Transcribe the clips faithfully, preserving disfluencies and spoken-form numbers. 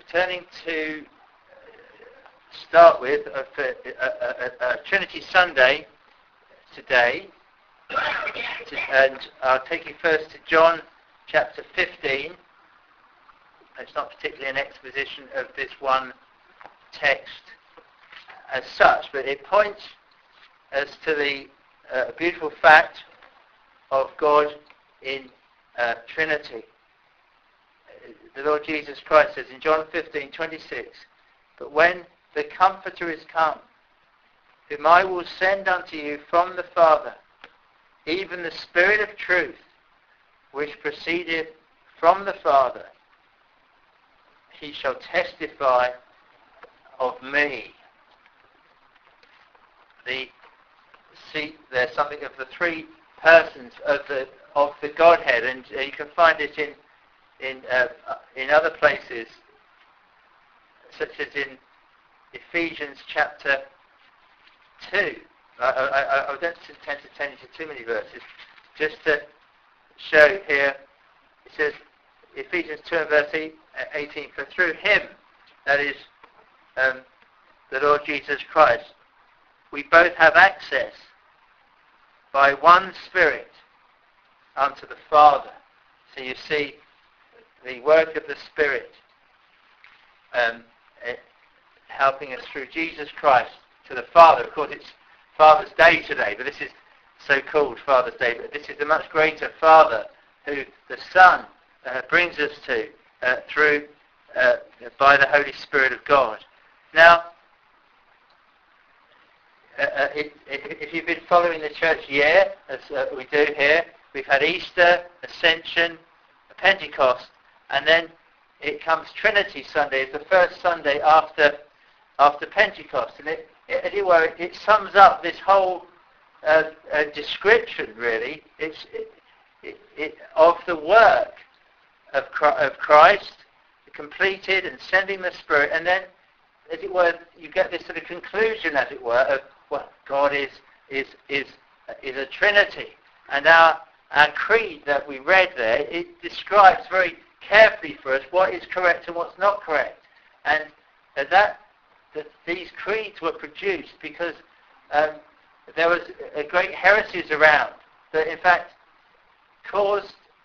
turning to start with uh, for, uh, uh, uh, Trinity Sunday today, and I'll take you first to John chapter fifteen. It's not particularly an exposition of this one text as such, but it points as to the uh, beautiful fact of God in uh, Trinity. The Lord Jesus Christ says in John fifteen twenty-six, "But when the Comforter is come, whom I will send unto you from the Father, even the Spirit of truth, which proceedeth from the Father, he shall testify of me." The see, there's something of the three persons of the of the Godhead, and uh, you can find it in in uh, in other places, such as in Ephesians chapter two. I, I, I don't intend to turn into too many verses, just to show here. It says Ephesians two and verse eighteen, "For through him," that is um, the Lord Jesus Christ, "we both have access by one Spirit unto the Father." So you see the work of the Spirit um, helping us through Jesus Christ to the Father. Of course, it's Father's Day today, but this is so-called Father's Day. But this is the much greater Father who the Son uh, brings us to uh, through uh, by the Holy Spirit of God. Now, uh, it, if you've been following the church year, as uh, we do here, we've had Easter, Ascension, Pentecost, and then it comes Trinity Sunday. It's the first Sunday after after Pentecost, and it, it, as it were, it, it sums up this whole uh, uh, description. Really, it's it, it, it, of the work of of Christ, completed and sending the Spirit, and then, as it were, you get this sort of conclusion, as it were, of what God is is is is a Trinity, and our our creed that we read there, it describes very carefully for us what is correct and what's not correct, and uh, that that these creeds were produced because um, there was a great heresies around that, in fact, caused,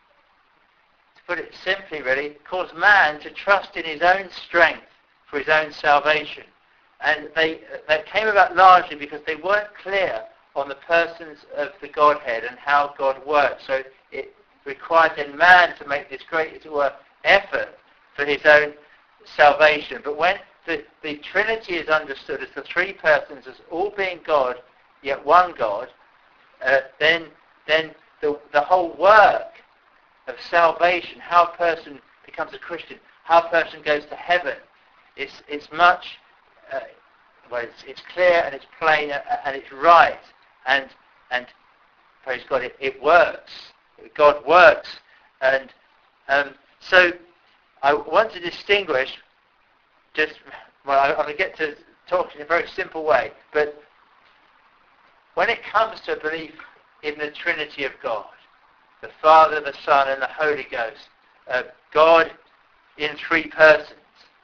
to put it simply, really, caused man to trust in his own strength for his own salvation, and they that came about largely because they weren't clear on the persons of the Godhead and how God works. So it required then man to make this great, as it were, effort for his own salvation. But when the, the Trinity is understood as the three persons as all being God, yet one God, uh, then then the, the whole work of salvation, how a person becomes a Christian, how a person goes to heaven, it's, it's much, uh, well, it's, it's clear and it's plain and it's right. And, and praise God, it, it works. God works. And um, so I want to distinguish, just, well, I, I'm going to get to talk in a very simple way, but when it comes to a belief in the Trinity of God, the Father, the Son, and the Holy Ghost, uh, God in three persons,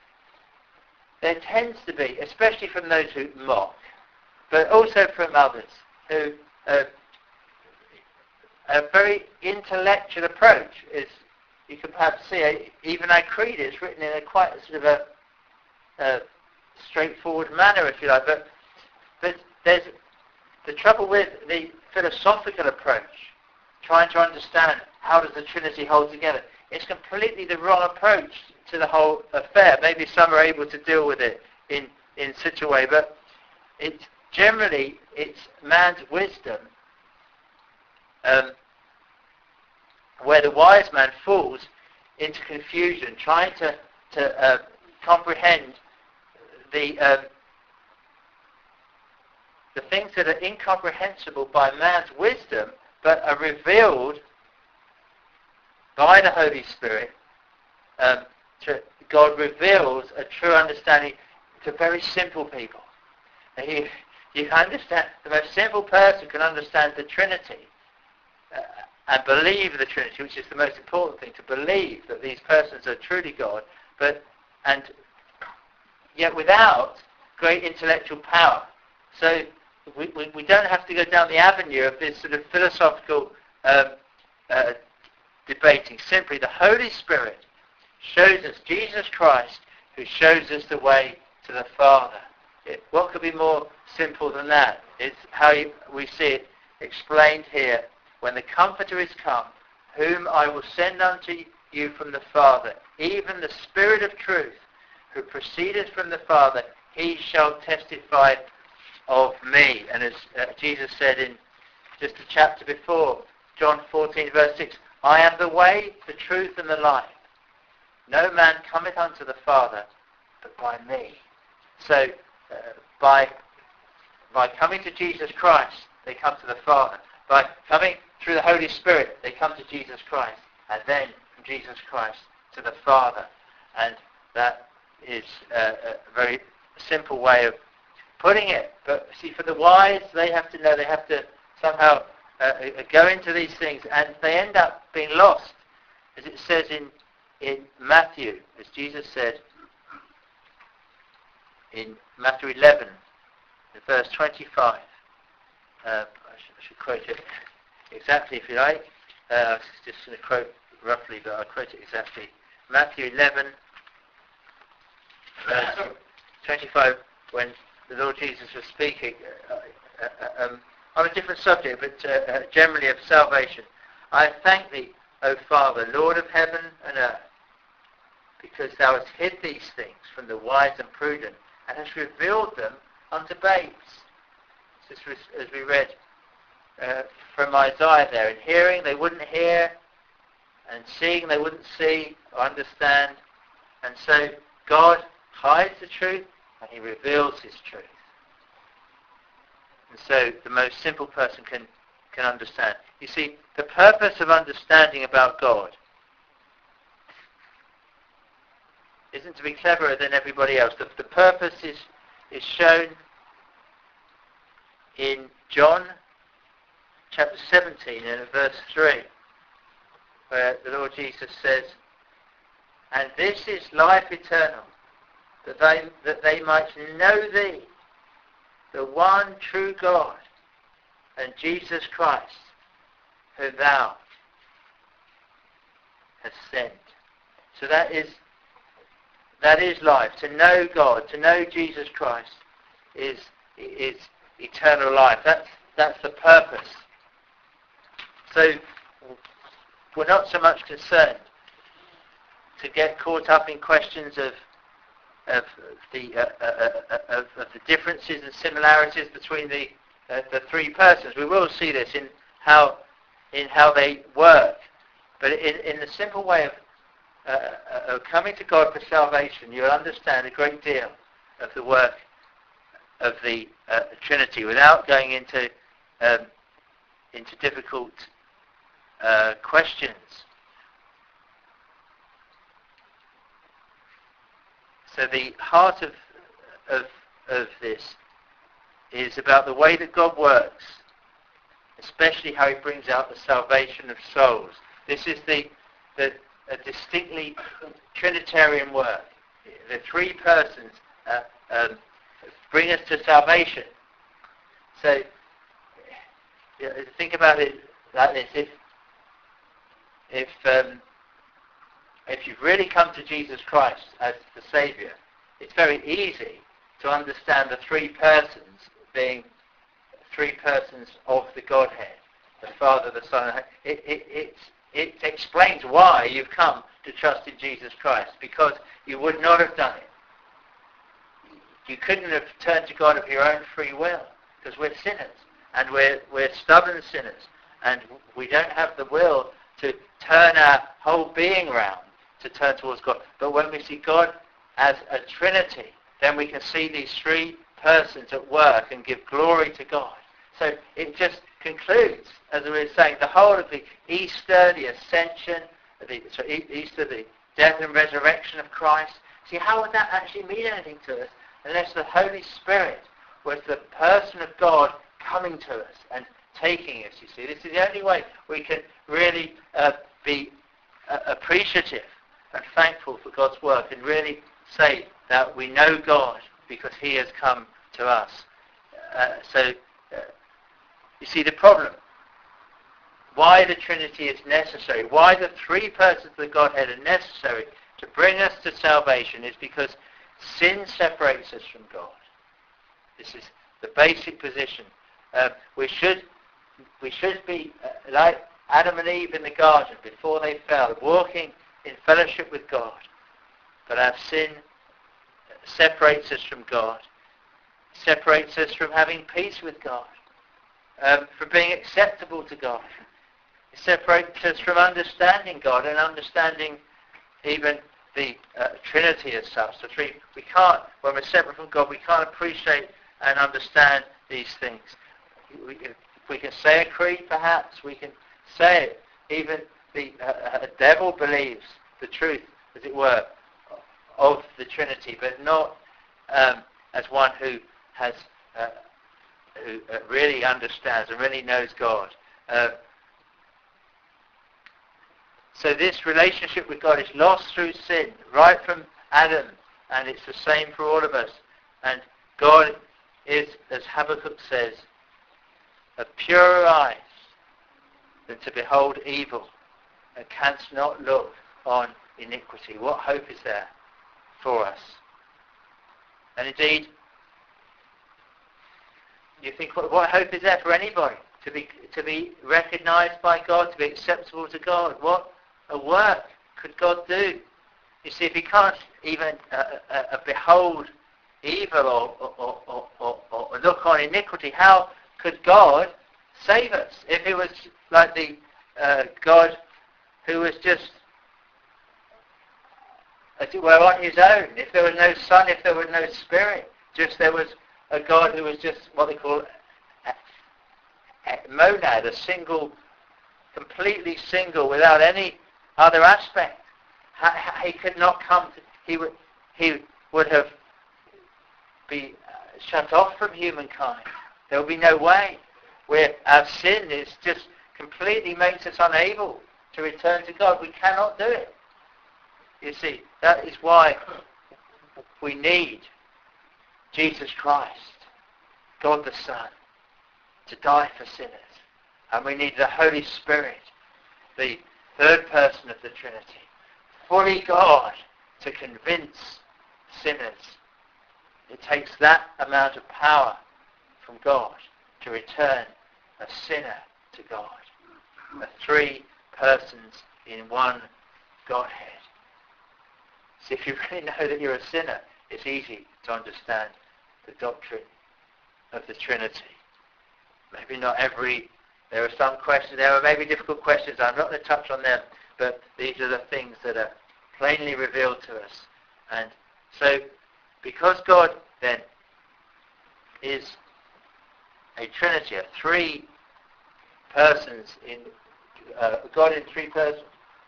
there tends to be, especially from those who mock, but also from others, who uh, a very intellectual approach, is you can perhaps see, even our creed is written in a quite sort of a, a straightforward manner, if you like. But but there's the trouble with the philosophical approach, trying to understand how does the Trinity hold together. It's completely the wrong approach to the whole affair. Maybe some are able to deal with it in in such a way, but it's generally, it's man's wisdom um, where the wise man falls into confusion, trying to, to uh, comprehend the um, the things that are incomprehensible by man's wisdom, but are revealed by the Holy Spirit. Um, to, God reveals a true understanding to very simple people. And he, You understand, the most simple person can understand the Trinity uh, and believe the Trinity, which is the most important thing, to believe that these persons are truly God, but and yet without great intellectual power. So we, we, we don't have to go down the avenue of this sort of philosophical um, uh, debating. Simply the Holy Spirit shows us Jesus Christ, who shows us the way to the Father. It, what could be more simple than that? It's how you, we see it explained here. When the Comforter is come, whom I will send unto you from the Father, even the Spirit of truth, who proceedeth from the Father, he shall testify of me. And as uh, Jesus said in just a chapter before, John fourteen verse six, I am the way, the truth, and the life. No man cometh unto the Father but by me. So uh, by by coming to Jesus Christ, they come to the Father. By coming through the Holy Spirit, they come to Jesus Christ. And then from Jesus Christ to the Father. And that is uh, a very simple way of putting it. But see, for the wise, they have to know, they have to somehow uh, go into these things, and they end up being lost. As it says in, in Matthew, as Jesus said in Matthew eleven, in verse twenty-five. Uh, I, should, I should quote it exactly if you like. Uh, I was just going to quote roughly, but I'll quote it exactly. Matthew eleven, verse twenty-five, when the Lord Jesus was speaking uh, uh, um, on a different subject, but uh, uh, generally of salvation. I thank thee, O Father, Lord of heaven and earth, because thou hast hid these things from the wise and prudent, and hast revealed them unto babes. This was, as we read uh, from Isaiah there, in hearing they wouldn't hear, and seeing they wouldn't see or understand. And so God hides the truth, and he reveals his truth. And so the most simple person can, can understand. You see, the purpose of understanding about God isn't to be cleverer than everybody else. The, the purpose is, is shown in John chapter seventeen and verse three, where the Lord Jesus says, and this is life eternal, that they, that they might know thee, the one true God, and Jesus Christ, who thou hast sent. So that is that is life. To know God, to know Jesus Christ, is is eternal life. That's that's the purpose. So we're not so much concerned to get caught up in questions of of the uh, uh, uh, of, of the differences and similarities between the uh, the three persons. We will see this in how in how they work, but in in the simple way of uh, of coming to God for salvation, you'll understand a great deal of the work of the uh, Trinity without going into um, into difficult uh, questions. So the heart of, of of this is about the way that God works, especially how he brings out the salvation of souls. This is the, the a distinctly Trinitarian work. The three persons uh, um, bring us to salvation. So you know, think about it like this: if if um, if you've really come to Jesus Christ as the Saviour, it's very easy to understand the three persons being three persons of the Godhead, the Father, the Son, and the it, it, it, it explains why you've come to trust in Jesus Christ, because you would not have done it. You couldn't have turned to God of your own free will, because we're sinners, and we're, we're stubborn sinners, and we don't have the will to turn our whole being around to turn towards God. But when we see God as a Trinity, then we can see these three persons at work and give glory to God. So it just concludes, as we were saying, the whole of the Easter, the Ascension, the so Easter, the death and resurrection of Christ. See, how would that actually mean anything to us unless the Holy Spirit was the person of God coming to us and taking us, you see? This is the only way we can really uh, be uh, appreciative and thankful for God's work and really say that we know God because he has come to us. Uh, so, uh, you see the problem. Why the Trinity is necessary, why the three persons of the Godhead are necessary to bring us to salvation is because sin separates us from God. This is the basic position. Uh, we should we should be uh, like Adam and Eve in the garden before they fell, walking in fellowship with God. But our sin separates us from God, separates us from having peace with God, um, from being acceptable to God. It separates us from understanding God and understanding even the uh, Trinity as such. The three, we can't, when we're separate from God, we can't appreciate and understand these things. We, if we can say a creed, perhaps, we can say it. Even the uh, devil believes the truth, as it were, of the Trinity, but not um, as one who has, uh, who uh, really understands and really knows God. Uh, So this relationship with God is lost through sin, right from Adam, and it's the same for all of us. And God is, as Habakkuk says, of purer eyes than to behold evil, and canst not look on iniquity. What hope is there for us? And indeed, you think, what, what hope is there for anybody? To be to be recognized by God, to be acceptable to God? What a work could God do? You see, if he can't even uh, uh, uh, behold evil or, or, or, or, or look on iniquity, how could God save us? If it was like the uh, God who was just, as it were, on his own, if there was no Son, if there was no Spirit, just there was a God who was just what they call a, a monad, a single, completely single, without any other aspect. He could not come to, he would he would have be shut off from humankind. There would be no way. Where our sin is just completely makes us unable to return to God. We cannot do it. You see, that is why we need Jesus Christ, God the Son, to die for sinners. And we need the Holy Spirit, the third person of the Trinity, fully God, to convince sinners. It takes that amount of power from God to return a sinner to God. The three persons in one Godhead. So if you really know that you're a sinner, it's easy to understand the doctrine of the Trinity. Maybe not every There are some questions, there are maybe difficult questions, I'm not going to touch on them, but these are the things that are plainly revealed to us. And so, because God then is a Trinity, a three persons in, uh, God in three persons,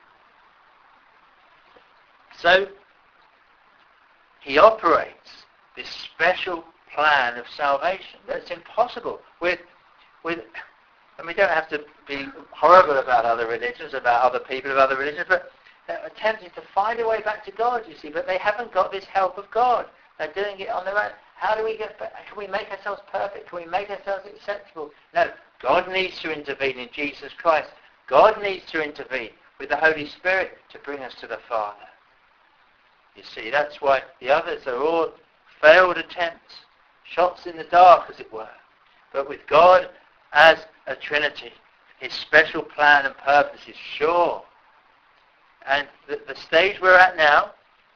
so he operates this special plan of salvation that's impossible with, with and we don't have to be horrible about other religions, about other people of other religions, but they're attempting to find a way back to God, you see, but they haven't got this help of God. They're doing it on their own. How do we get back? Can we make ourselves perfect? Can we make ourselves acceptable? No. God needs to intervene in Jesus Christ. God needs to intervene with the Holy Spirit to bring us to the Father. You see, that's why the others are all failed attempts, shots in the dark, as it were. But with God as a Trinity, his special plan and purpose is sure. And the, the stage we're at now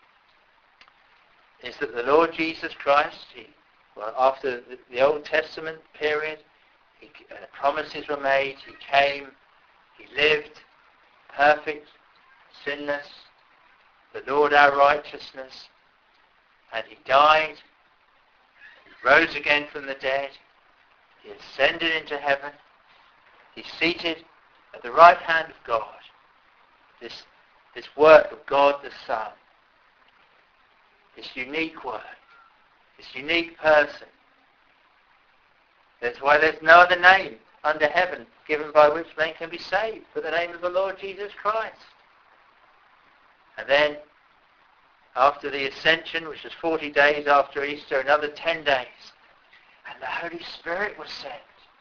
is that the Lord Jesus Christ, he, well, after the, the Old Testament period, he, uh, promises were made, he came, he lived perfect, sinless, the Lord our righteousness, and he died, he rose again from the dead, he ascended into heaven, he's seated at the right hand of God. This, this work of God the Son, this unique work, this unique person. That's why there's no other name under heaven given by which men can be saved but the name of the Lord Jesus Christ. And then, after the ascension, which was forty days after Easter, another ten days. And the Holy Spirit was sent.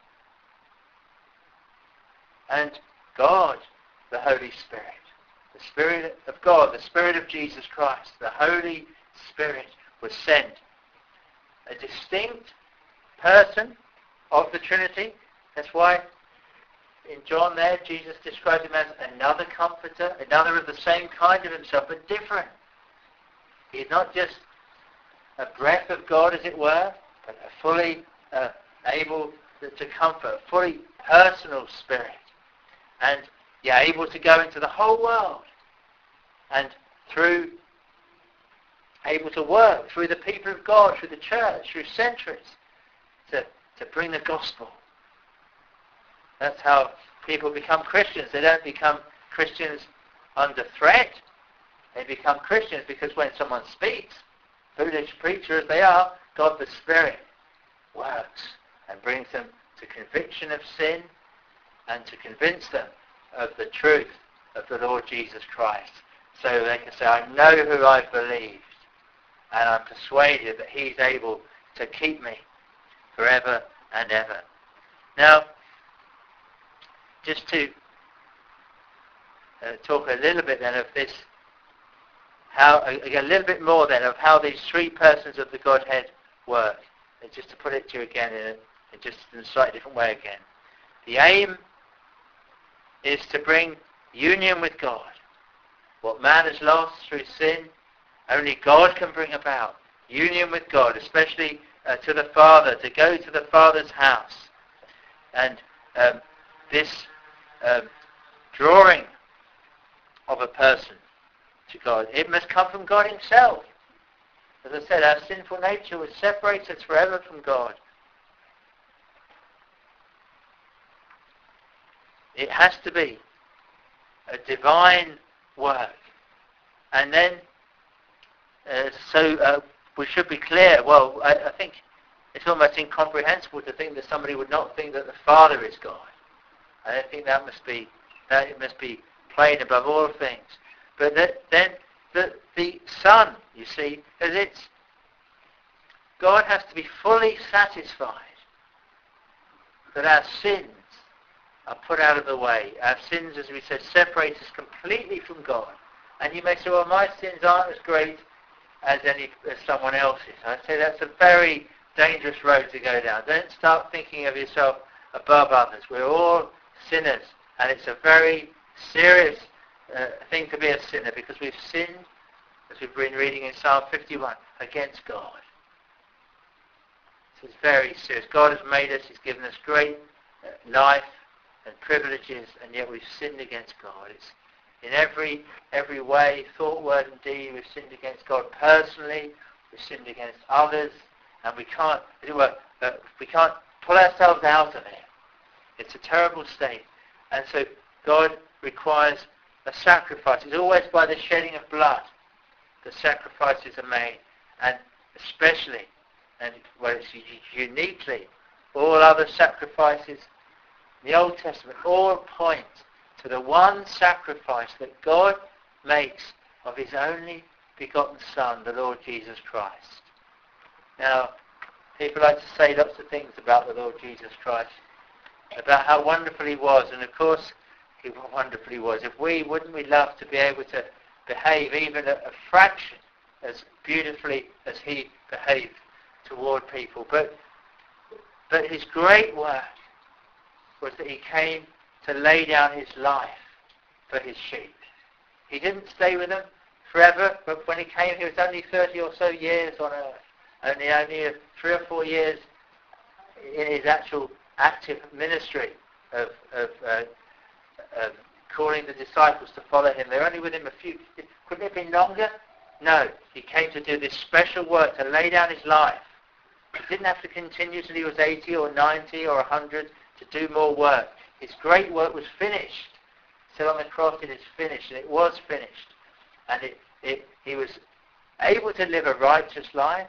And God, the Holy Spirit, the Spirit of God, the Spirit of Jesus Christ, the Holy Spirit was sent. A distinct person of the Trinity. That's why in John there, Jesus describes him as another comforter, another of the same kind of himself, but different. He's not just a breath of God, as it were, but a fully uh, able to, to comfort, a fully personal Spirit. And yeah, able to go into the whole world and through, able to work through the people of God, through the church, through centuries, to, to bring the gospel. That's how people become Christians. They don't become Christians under threat. They become Christians because when someone speaks, foolish preacher as they are, God the Spirit works and brings them to conviction of sin and to convince them of the truth of the Lord Jesus Christ. So they can say, I know who I've believed, and I'm persuaded that he's able to keep me forever and ever. Now, just to uh, talk a little bit then of this, how a, a little bit more then of how these three persons of the Godhead work. And just to put it to you again in, a, in just in a slightly different way again. The aim is to bring union with God. What man has lost through sin, only God can bring about. Union with God, especially uh, to the Father, to go to the Father's house. And um, this um, drawing of a person to God, it must come from God himself. As I said, our sinful nature would separate us forever from God. It has to be a divine work. And then, uh, so uh, we should be clear. Well, I, I think it's almost incomprehensible to think that somebody would not think that the Father is God. I think that must be that it must be plain above all things. But that, then the the Son, you see, as it's God has to be fully satisfied that our sins are put out of the way. Our sins, as we said, separate us completely from God. And you may say, well, my sins aren't as great as any as someone else's. I say that's a very dangerous road to go down. Don't start thinking of yourself above others. We're all sinners, and it's a very serious uh, thing to be a sinner, because we've sinned, as we've been reading in Psalm fifty-one, against God. So it's very serious. God has made us, he's given us great uh, life and privileges, and yet we've sinned against God. It's in every every way, thought, word and deed, we've sinned against God personally, we've sinned against others, and we can't, uh, we can't pull ourselves out of it. It's a terrible state. And so God requires a sacrifice. It's always by the shedding of blood the sacrifices are made. And especially, and well, it's uniquely, all other sacrifices in the Old Testament all point to the one sacrifice that God makes of his only begotten Son, the Lord Jesus Christ. Now, people like to say lots of things about the Lord Jesus Christ, about how wonderful he was, and of course he wonderfully was. If we, wouldn't we love to be able to behave even a, a fraction as beautifully as he behaved toward people? But but his great work was that he came to lay down his life for his sheep. He didn't stay with them forever, but when he came, he was only thirty or so years on earth, only only three or four years in his actual active ministry of, of, uh, of calling the disciples to follow him. They're only with him a few. Couldn't it have been longer? No. He came to do this special work, to lay down his life. He didn't have to continue till he was eighty or ninety or one hundred to do more work. His great work was finished. So on the cross it is finished, and it was finished. And it, it, he was able to live a righteous life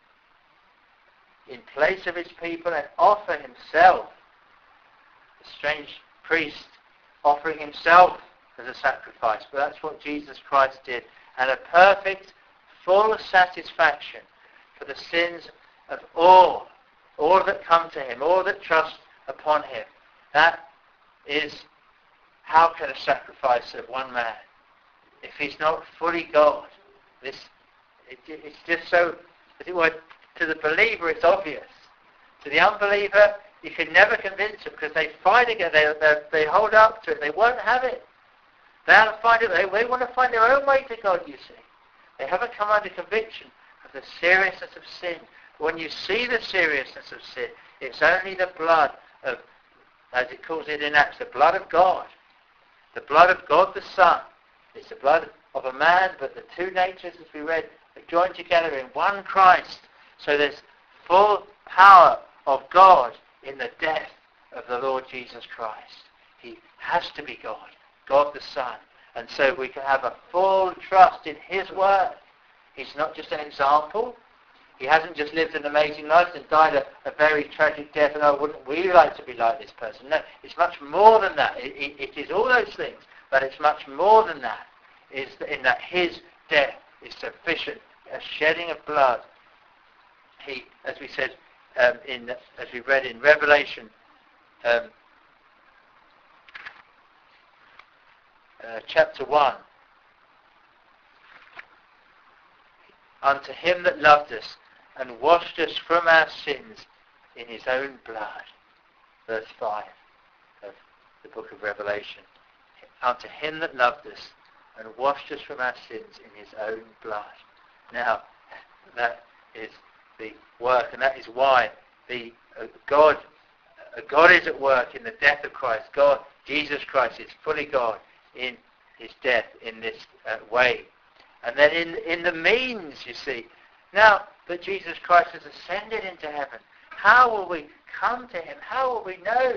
in place of his people and offer himself, the strange priest offering himself as a sacrifice. But that's what Jesus Christ did. And a perfect, full satisfaction for the sins of all, all that come to him, all that trust upon him. That is, how can a sacrifice of one man, if he's not fully God? This, it, it's just so, as it were, to the believer it's obvious. To the unbeliever, you can never convince them because they fight again, they, they, they hold up to it, they won't have it. They'll find it, they, they want to find their own way to God, you see. They haven't come under conviction of the seriousness of sin. When you see the seriousness of sin, it's only the blood of, as it calls it in Acts, the blood of God. The blood of God the Son. It's the blood of a man, but the two natures, as we read, are joined together in one Christ. So there's full power of God in the death of the Lord Jesus Christ. He has to be God, God the Son. And so we can have a full trust in his word. He's not just an example. He hasn't just lived an amazing life and died a, a very tragic death, and oh, wouldn't we like to be like this person? No, it's much more than that. It, it, it is all those things, but it's much more than that. Is in that his death is sufficient, a shedding of blood. He, as we said, um, in as we read in Revelation, um, uh, chapter one. Unto him that loved us and washed us from our sins in his own blood. Verse five of the book of Revelation. Unto him that loved us and washed us from our sins in his own blood. Now, that is the work, and that is why the uh, God, uh, God is at work in the death of Christ. God, Jesus Christ, is fully God in his death in this uh, way. And then in in the means, you see, now that Jesus Christ has ascended into heaven, how will we come to him? How will we know?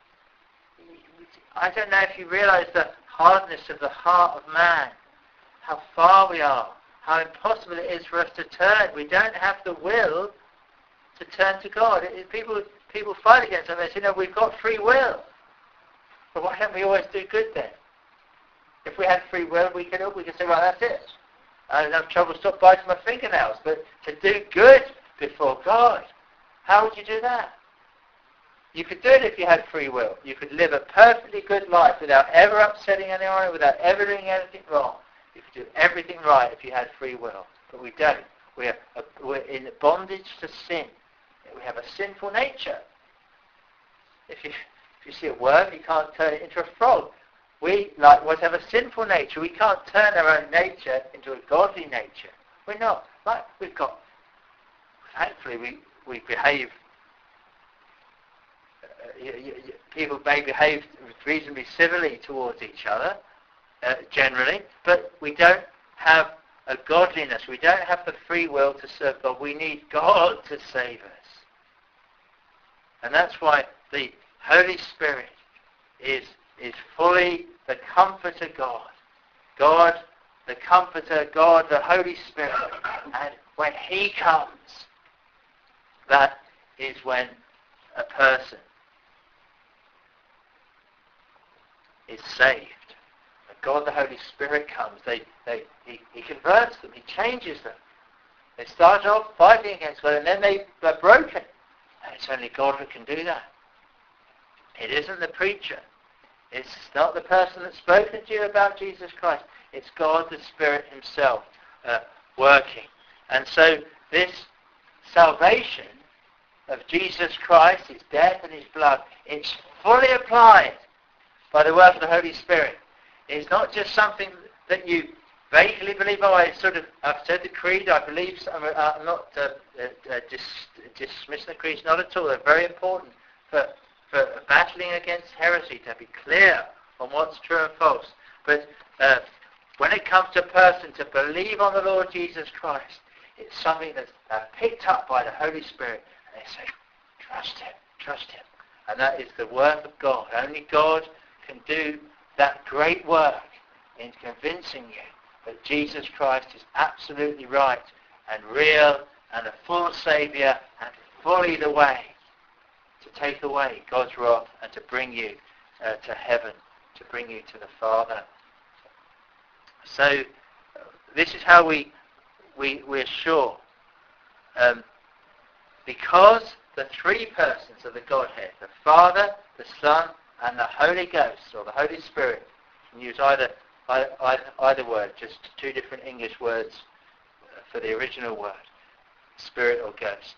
I don't know if you realize the hardness of the heart of man, how far we are, how impossible it is for us to turn. We don't have the will to turn to God. It, it, people people fight against us. They say, no, we've got free will. But why don't we always do good then? If we had free will, we could we could say, well, that's it. I don't have trouble stop biting my fingernails. But to do good before God, how would you do that? You could do it if you had free will. You could live a perfectly good life without ever upsetting anyone, without ever doing anything wrong. You could do everything right if you had free will. But we don't. We're, we're in bondage to sin. We have a sinful nature. If you, if you see a worm, you can't turn it into a frog. We, likewise, have a sinful nature. We can't turn our own nature into a godly nature. We're not. Like, we've got, thankfully, we, we behave, uh, you, you, people may behave reasonably civilly towards each other, uh, generally, but we don't have a godliness. We don't have the free will to serve God. We need God to save us. And that's why the Holy Spirit is is fully the Comforter God. God, the Comforter, God, the Holy Spirit. And when he comes, that is when a person is saved. When God, the Holy Spirit comes, they, they, he, he converts them, he changes them. They start off fighting against God, and then they, they're broken. And it's only God who can do that. It isn't the preacher. It's not the person that's spoken to you about Jesus Christ. It's God the Spirit himself uh, working. And so this salvation of Jesus Christ, his death and his blood, it's fully applied by the work of the Holy Spirit. It's not just something that you vaguely believe. Oh, I sort of, I've said the creed, I believe, I'm, uh, I'm not uh, uh, dis, dismissing the creeds, not at all. They're very important for for battling against heresy, to be clear on what's true and false. But uh, when it comes to a person to believe on the Lord Jesus Christ, it's something that's uh, picked up by the Holy Spirit, and they say, trust him, trust him. And that is the work of God. Only God can do that great work in convincing you that Jesus Christ is absolutely right and real and a full Saviour and fully the way to take away God's wrath and to bring you uh, to heaven, to bring you to the Father. So uh, this is how we we, we're sure. Um, because the three persons of the Godhead, the Father, the Son, and the Holy Ghost, or the Holy Spirit, you can use either, either, either word, just two different English words for the original word, Spirit or Ghost.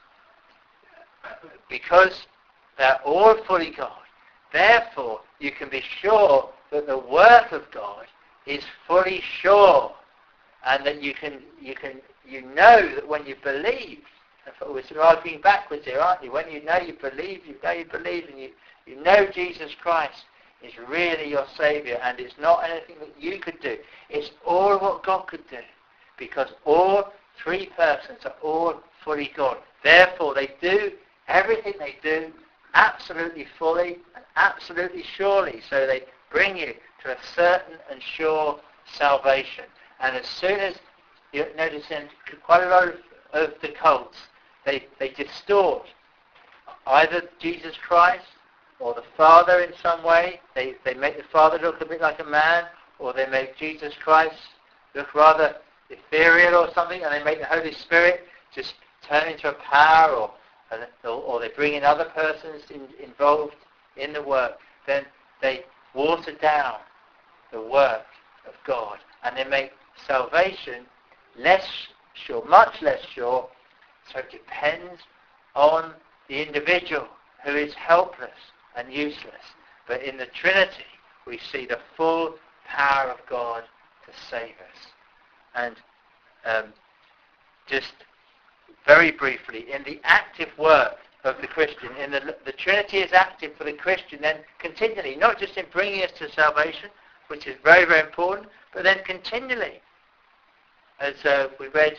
Because they're all fully God, therefore you can be sure that the work of God is fully sure, and that you can you can you know that when you believe, we're arguing backwards here, aren't you? When you know you believe, you know you believe, and you, you know Jesus Christ is really your Saviour, and it's not anything that you could do. It's all what God could do, because all three persons are all fully God. Therefore, they do everything they do absolutely fully and absolutely surely. So they bring you to a certain and sure salvation. And as soon as you notice in quite a lot of, of the cults, they, they distort either Jesus Christ or the Father in some way. They, they make the Father look a bit like a man, or they make Jesus Christ look rather ethereal or something, and they make the Holy Spirit just turn into a power, or or, or they bring in other persons in, involved in the work. Then they water down the work of God, and they make salvation less sure, much less sure. So it depends on the individual, who is helpless and useless. But in the Trinity, we see the full power of God to save us. And um, just very briefly, in the active work of the Christian, in the, the Trinity is active for the Christian then continually, not just in bringing us to salvation, which is very, very important, but then continually. As uh, we read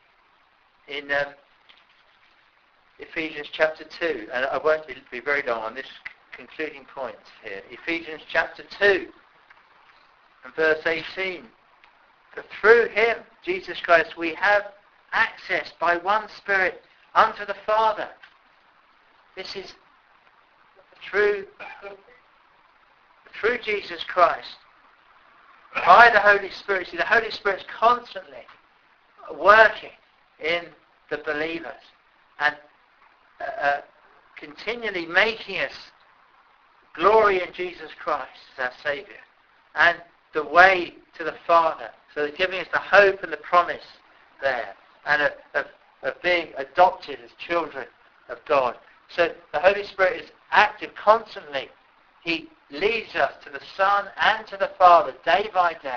in um, Ephesians chapter two, and I won't be, be very long on this concluding point here. Ephesians chapter two and verse eighteen. For through him, Jesus Christ, we have access by one Spirit unto the Father. This is through, through Jesus Christ, by the Holy Spirit. See, the Holy Spirit's constantly working in the believers and uh, uh, continually making us glory in Jesus Christ as our Saviour and the way to the Father. So they're giving us the hope and the promise there, and of, of, of being adopted as children of God. So the Holy Spirit is active constantly. He leads us to the Son and to the Father day by day.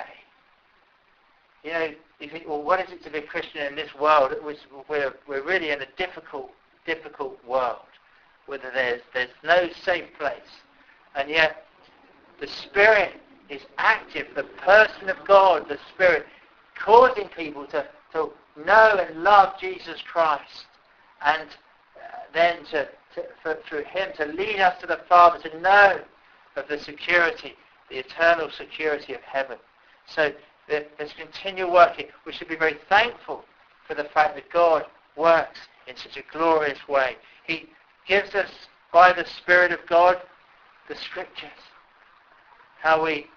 You know, you think, well, what is it to be a Christian in this world? It was, we're, we're really in a difficult, difficult world, where there's, there's no safe place. And yet, the Spirit is active, the person of God, the Spirit, causing people to, to know and love Jesus Christ, and uh, then to, to for, through him to lead us to the Father, to know of the security, the eternal security of heaven. So there, there's continual working. We should be very thankful for the fact that God works in such a glorious way. He gives us, by the Spirit of God, the Scriptures. How we,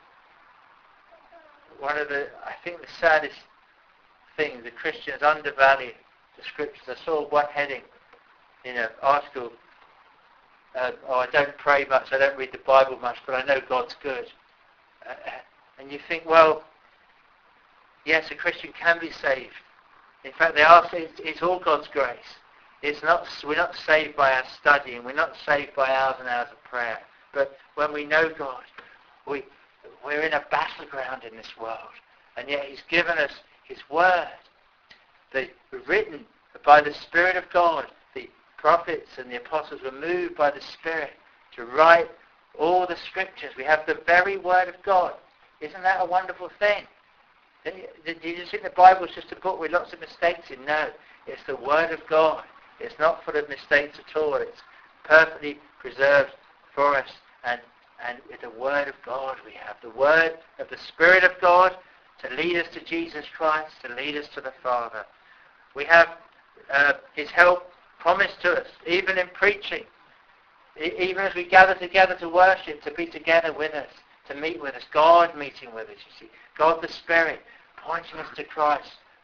one of the, I think the saddest thing, the Christians undervalue the Scriptures. I saw one heading in an article, uh, oh, I don't pray much, I don't read the Bible much, but I know God's good. Uh, and you think, well, yes, a Christian can be saved. In fact, they are. It's, it's all God's grace. It's not. We're not saved by our studying. We're not saved by hours and hours of prayer. But when we know God, we we're in a battleground in this world, and yet He's given us His Word, the written by the Spirit of God. The prophets and the apostles were moved by the Spirit to write all the Scriptures. We have the very Word of God. Isn't that a wonderful thing? Do you just think the Bible is just a book with lots of mistakes in? No, it's the Word of God. It's not full of mistakes at all. It's perfectly preserved for us. And, and with the Word of God we have the Word of the Spirit of God to lead us to Jesus Christ, to lead us to the Father. We have uh, His help promised to us, even in preaching. E- even as we gather together to worship, to be together with us, to meet with us, God meeting with us, you see. God the Spirit pointing us to Christ,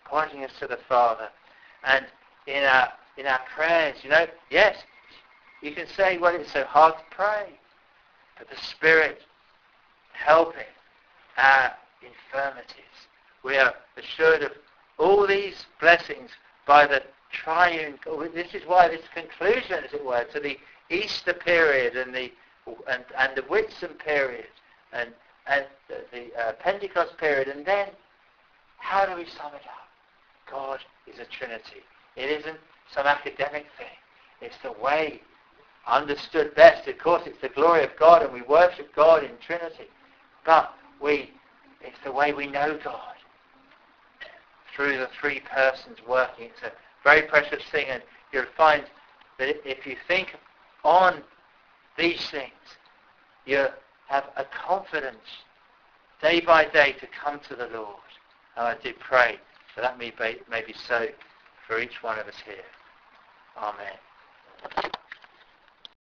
pointing us to the Father. And in our in our prayers, you know, yes, you can say, well, it's so hard to pray, but the Spirit helping our infirmities. We are assured of all these blessings by the triune. This is why this conclusion, as it were, to the Easter period and the and, and the Whitsun period and and the, the uh, Pentecost period, and then how do we sum it up? God is a Trinity. It isn't some academic thing. It's the way understood best. Of course, it's the glory of God, and we worship God in Trinity. But we, it's the way we know God through the three persons working. It's a very precious thing, and you'll find that if you think on these things, you have a confidence day by day to come to the Lord. And I do pray that that may be, may be so for each one of us here. Amen.